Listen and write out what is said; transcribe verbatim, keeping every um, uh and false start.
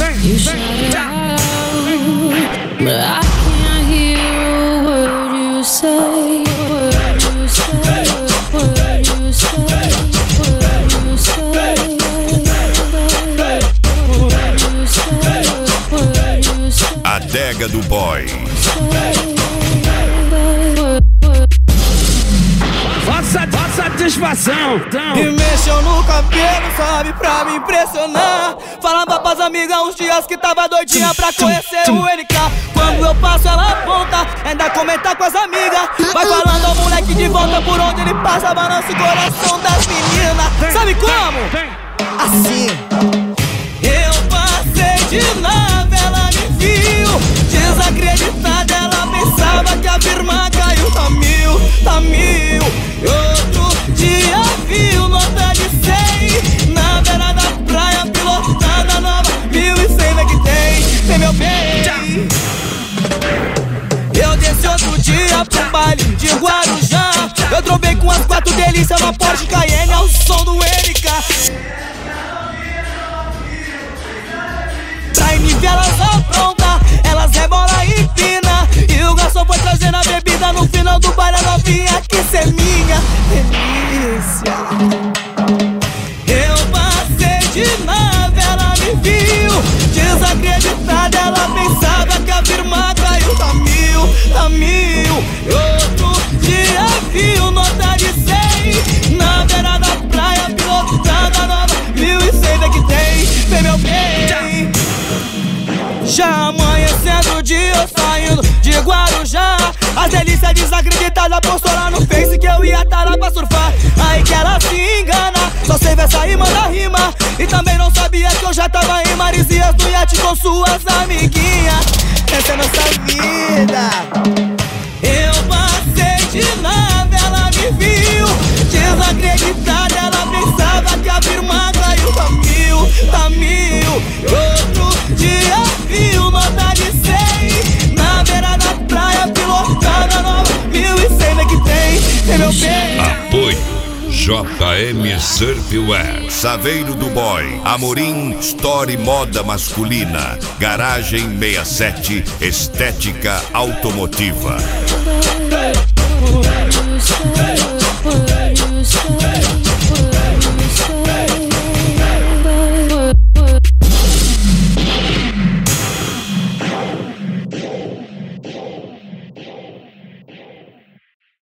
You shout it out, but I can't hear a word you say. Word you say, word you say, word you say. Adega do Boy. Faça satisfação. Me mexeu no cabelo, sabe, pra me impressionar. Falava pras amigas uns dias que tava doidinha pra conhecer o N K. Quando eu passo ela aponta, ainda comenta com as amigas. Vai falando ao moleque de volta, por onde ele passa balança o coração das meninas. Sabe como? Assim. Eu passei de nave, ela me viu desacreditada, ela pensava que a firma caiu. Tá mil, tá mil. E outro dia viu nota de cem na beira da praia, pilotada nova mil e cem, vê que tem, tem meu bem. Eu desci outro dia pro baile de Guarujá. Eu trovei com as quatro delícias na Porsche Cayenne ao som do N K. Pra inibir elas apronta, elas rebola e empina. E o garçom foi trazendo a bebida, no final do baile a novinha quis ser minha delícia. Eu passei de nave, ela me viu desacreditada, ela pensava que a firma caiu. Tá mil, tá mil. E outro dia viu nota de cem na beira da praia, pilotada nova mil e cem, vê que tem, vem meu bem. Já amanhecendo o dia, eu saindo de Guarujá. As delícias desacreditadas postou lá no Face que eu ia tá lá pra surfar. Aí que ela se engana, só sei ver essa rima da rima. E também não sabia que eu já tava em Marizias do iate com suas amiguinhas. Essa é nossa vida. Eu passei de nave, ela me viu desacreditada, ela pensava que a firma caiu. Tá mil, tá mil. E outro dia viu nota de cem na beira da praia, pilotada nova mil e cem, vê que tem, tem meu bem. Apoio J M Surfwear, Saveiro do Boy, Amorim Story Moda Masculina, Garagem sessenta e sete Estética Automotiva.